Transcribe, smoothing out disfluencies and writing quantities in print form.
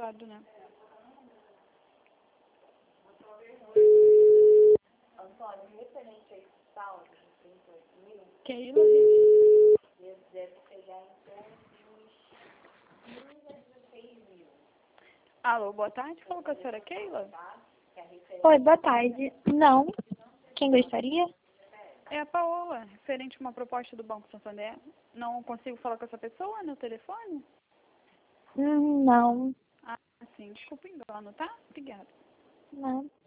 privado, né? Antônio, referente a esse saldo de 38.000, Keila, deve pegar em torno de uns 15 a 16.000, alô, boa tarde. Falou com a senhora Keila? tá? Que é a referência Oi, boa tarde. Não. Quem gostaria? É a Paola, referente a uma proposta do Banco Santander. Não consigo falar com essa pessoa no telefone? Não. Ah, sim. Desculpa o engano, tá? Obrigada. Não.